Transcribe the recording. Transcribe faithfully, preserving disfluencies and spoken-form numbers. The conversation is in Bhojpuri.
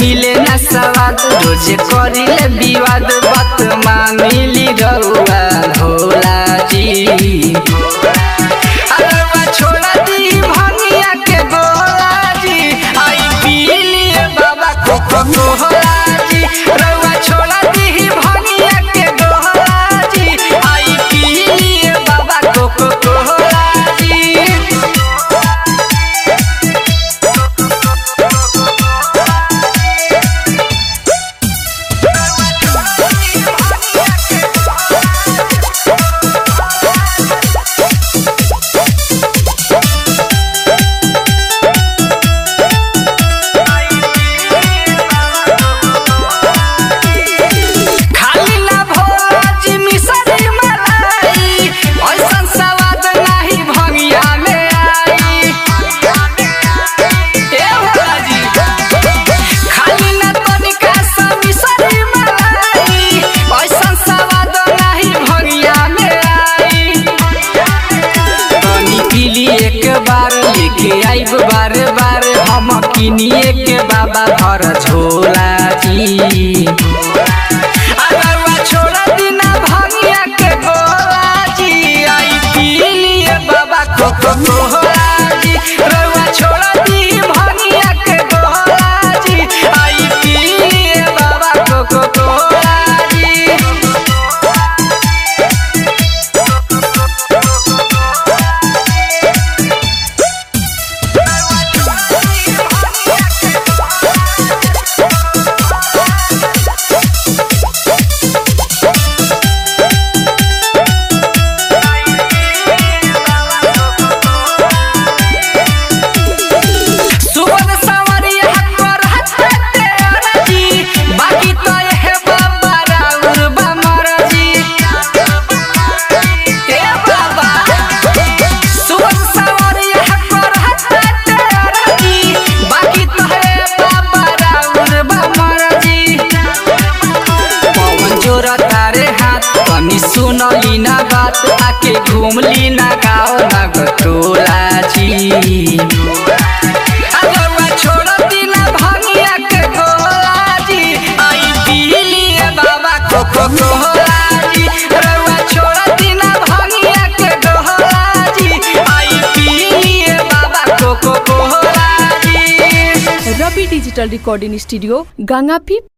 मिले न सवाद रोज करिले विवाद बात मानिली रउआ भोला जी अरवा छोड़ा दी भंगिया के गोला जी आई पी लिए बाबा कोको कोला जी रउआ छोड़ा दी भंगिया के गोला जी आई पी लिए बाबा कोको कोला जी आइब बार बार हम किनिए के बाबा भर झोला जी अरवा छोड़ा दिना भंगिया के गोला जी आई पी लिए बाबा कोको कोला जी रउआ छोड़ा दी भंगिया के गोला जी आई पी लिए बाबा कोको कोला जी सुन लीना बात आके घूम लीना गाँव नगटोला जी अरवा छोड़ दीना भंगिया के गोला जी आई पी लिए बाबा कोको कोला जी रउआ छोड़ दीना भंगिया के गोला जी आई पी लिए बाबा कोको कोला जी। Ravi digital recording studio गंगापी।